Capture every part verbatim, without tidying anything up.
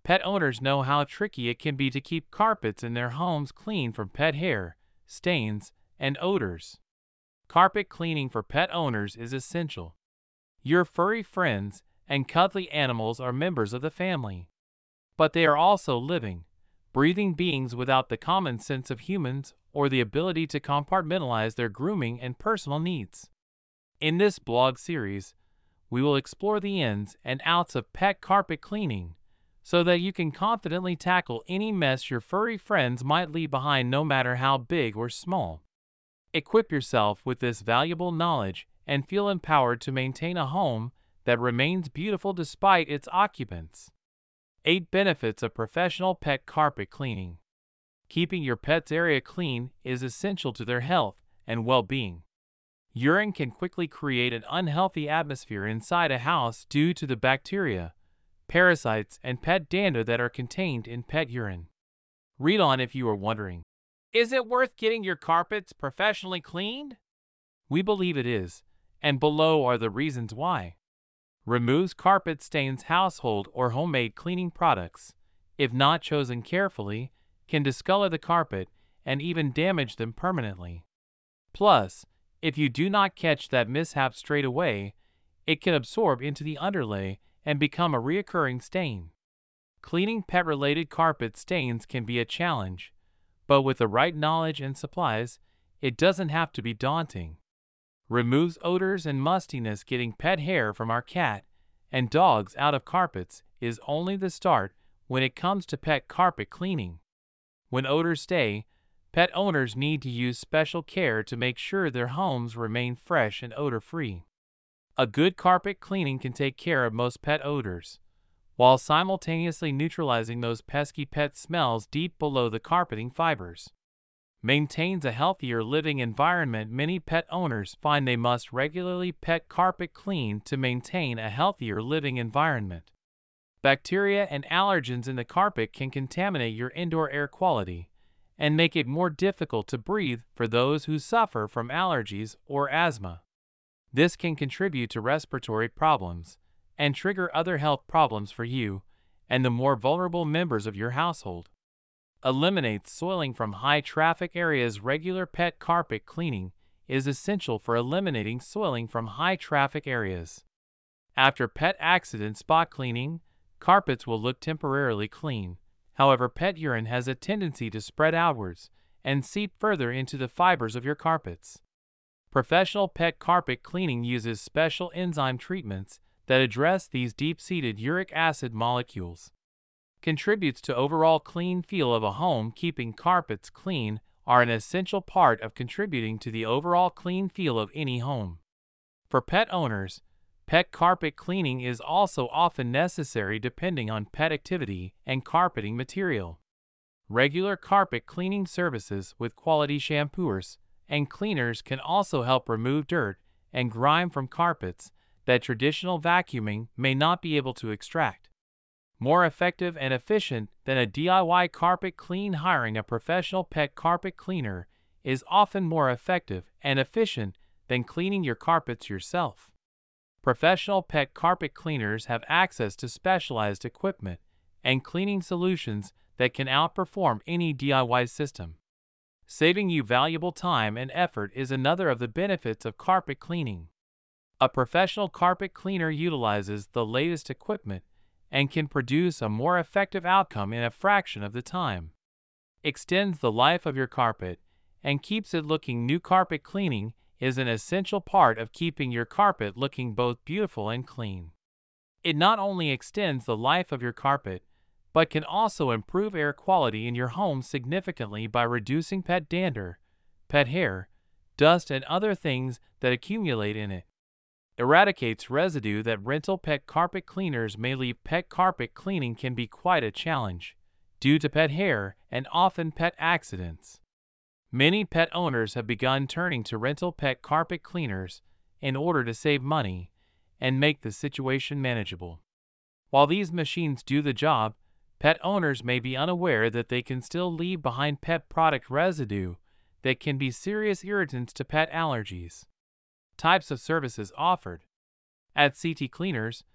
Pet owners know how tricky it can be to keep carpets in their homes clean from pet hair, stains, and odors. Carpet cleaning for pet owners is essential. Your furry friends and cuddly animals are members of the family. But they are also living, breathing beings without the common sense of humans or the ability to compartmentalize their grooming and personal needs. In this blog series, we will explore the ins and outs of pet carpet cleaning so that you can confidently tackle any mess your furry friends might leave behind, no matter how big or small. Equip yourself with this valuable knowledge and feel empowered to maintain a home that remains beautiful despite its occupants. eight Benefits of professional pet carpet cleaning. Keeping your pet's area clean is essential to their health and well-being. Urine can quickly create an unhealthy atmosphere inside a house due to the bacteria, parasites, and pet dander that are contained in pet urine. Read on if you are wondering, is it worth getting your carpets professionally cleaned? We believe it is, and below are the reasons why. Removes carpet stains. Household or homemade cleaning products, if not chosen carefully, can discolor the carpet and even damage them permanently. Plus, if you do not catch that mishap straight away, it can absorb into the underlay and become a recurring stain. Cleaning pet-related carpet stains can be a challenge, but with the right knowledge and supplies, it doesn't have to be daunting. Removes odors and mustiness. Getting pet hair from our cat and dogs out of carpets is only the start when it comes to pet carpet cleaning. When odors stay, pet owners need to use special care to make sure their homes remain fresh and odor-free. A good carpet cleaning can take care of most pet odors, while simultaneously neutralizing those pesky pet smells deep below the carpeting fibers. Maintains a healthier living environment. Many pet owners find they must regularly pet carpet clean to maintain a healthier living environment. Bacteria and allergens in the carpet can contaminate your indoor air quality and make it more difficult to breathe for those who suffer from allergies or asthma. This can contribute to respiratory problems and trigger other health problems for you and the more vulnerable members of your household. Eliminates soiling from high-traffic areas. Regular pet carpet cleaning is essential for eliminating soiling from high-traffic areas. After pet accident spot cleaning, carpets will look temporarily clean. However, pet urine has a tendency to spread outwards and seep further into the fibers of your carpets. Professional pet carpet cleaning uses special enzyme treatments that address these deep-seated uric acid molecules. Contributes to overall clean feel of a home. Keeping carpets clean are an essential part of contributing to the overall clean feel of any home. For pet owners, pet carpet cleaning is also often necessary depending on pet activity and carpeting material. Regular carpet cleaning services with quality shampooers and cleaners can also help remove dirt and grime from carpets that traditional vacuuming may not be able to extract. More effective and efficient than a D I Y carpet clean. Hiring a professional pet carpet cleaner is often more effective and efficient than cleaning your carpets yourself. Professional pet carpet cleaners have access to specialized equipment and cleaning solutions that can outperform any D I Y system. Saving you valuable time and effort is another of the benefits of carpet cleaning. A professional carpet cleaner utilizes the latest equipment and can produce a more effective outcome in a fraction of the time. Extends the life of your carpet and keeps it looking new. Carpet cleaning is an essential part of keeping your carpet looking both beautiful and clean. It not only extends the life of your carpet, but can also improve air quality in your home significantly by reducing pet dander, pet hair, dust, and other things that accumulate in it. Eradicates residue that rental pet carpet cleaners may leave. Pet carpet cleaning can be quite a challenge due to pet hair and often pet accidents. Many pet owners have begun turning to rental pet carpet cleaners in order to save money and make the situation manageable. While these machines do the job, pet owners may be unaware that they can still leave behind pet product residue that can be serious irritants to pet allergies. Types of services offered. At C T Cleaners,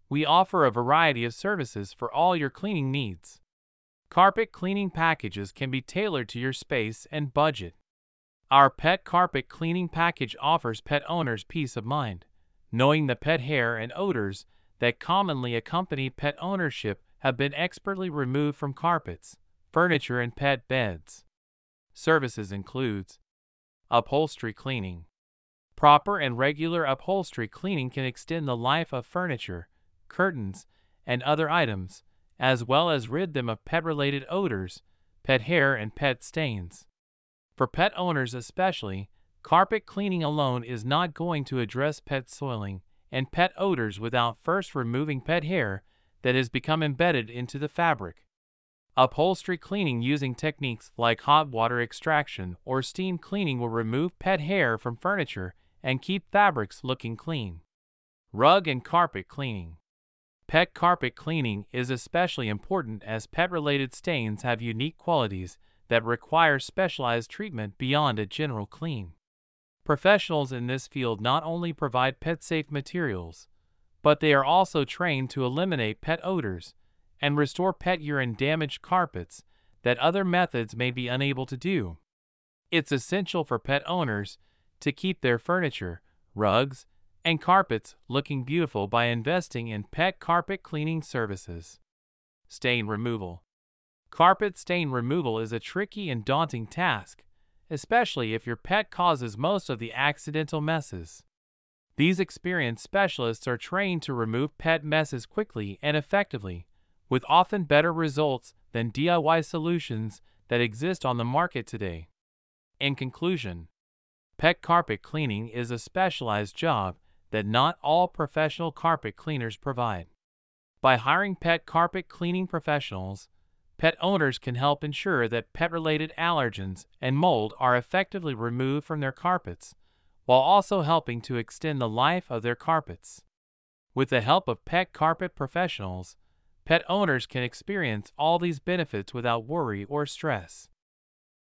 We offer a variety of services for all your cleaning needs. Carpet cleaning packages can be tailored to your space and budget. Our pet carpet cleaning package offers pet owners peace of mind, knowing the pet hair and odors that commonly accompany pet ownership have been expertly removed from carpets, furniture, and pet beds. Services includes upholstery cleaning. Proper and regular upholstery cleaning can extend the life of furniture, curtains, and other items, as well as rid them of pet-related odors, pet hair, and pet stains. For pet owners especially, carpet cleaning alone is not going to address pet soiling and pet odors without first removing pet hair that has become embedded into the fabric. Upholstery cleaning using techniques like hot water extraction or steam cleaning will remove pet hair from furniture and keep fabrics looking clean. Rug and carpet cleaning. Pet carpet cleaning is especially important as pet-related stains have unique qualities that require specialized treatment beyond a general clean. Professionals in this field not only provide pet-safe materials, but they are also trained to eliminate pet odors and restore pet urine-damaged carpets that other methods may be unable to do. It's essential for pet owners to keep their furniture, rugs, and carpets looking beautiful by investing in pet carpet cleaning services. Stain removal. Carpet stain removal is a tricky and daunting task, especially if your pet causes most of the accidental messes. These experienced specialists are trained to remove pet messes quickly and effectively, with often better results than D I Y solutions that exist on the market today. In conclusion, pet carpet cleaning is a specialized job that not all professional carpet cleaners provide. By hiring pet carpet cleaning professionals, pet owners can help ensure that pet-related allergens and mold are effectively removed from their carpets, while also helping to extend the life of their carpets. With the help of pet carpet professionals, pet owners can experience all these benefits without worry or stress.